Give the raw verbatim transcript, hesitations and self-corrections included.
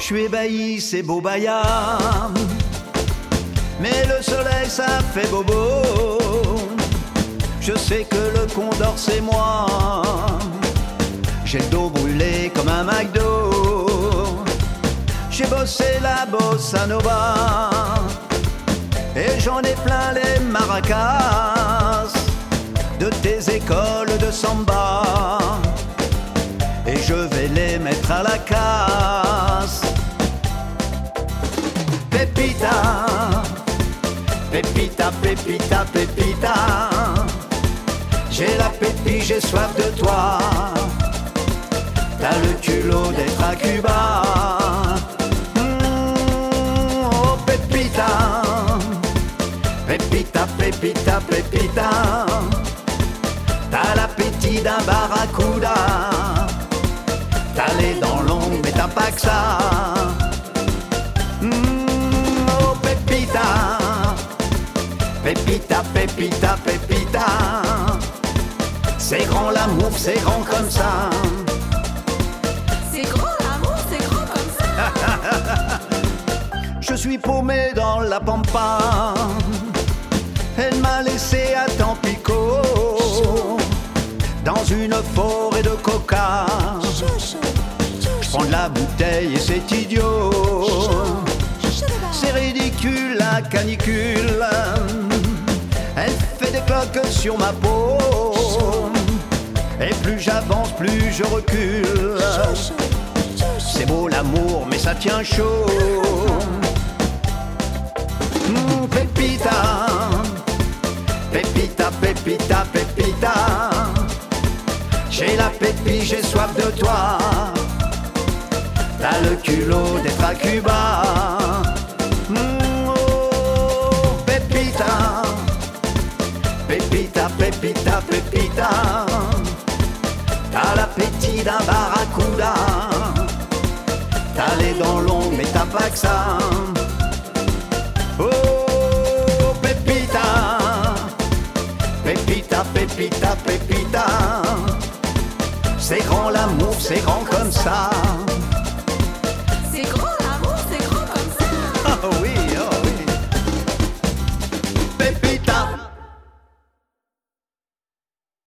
suis ébahi, c'est beau Bahia, mais le soleil ça fait bobo. Je sais que le Condor c'est moi, j'ai le dos brûlé comme un McDo. J'ai bossé la bossa nova et j'en ai plein les maracas de tes écoles de samba, et je vais les mettre à la casse. Pépita, Pépita, Pépita, Pépita, j'ai la pépi, j'ai soif de toi. T'as le culot d'être à Cuba. Mmh, oh Pépita, Pépita, Pépita, Pépita, t'as l'appétit d'un barracuda. T'as les dents longues mais t'as pas que ça. Mmh, oh Pépita, Pépita, Pépita, Pépita, c'est grand l'amour, c'est grand comme ça. C'est grand l'amour, c'est grand comme ça. Je suis paumé dans la pampa, elle m'a laissé à Tampico, dans une forêt de coca. Je prends de la bouteille et c'est idiot, c'est ridicule la canicule, elle fait des cloques sur ma peau, et plus j'avance plus je recule. C'est beau l'amour mais ça tient chaud. Mmh, Pépita, Pépita, Pépita, Pépita, j'ai la pépi, j'ai soif de toi. T'as le culot d'être à Cuba. Mmh, oh, Pépita, Pépita, Pépita, Pépita, t'as l'appétit d'un barracuda. T'as les dents longues mais t'as pas que ça. Oh Pépita, Pépita, Pépita, Pépita, c'est grand l'amour, c'est grand comme ça. C'est grand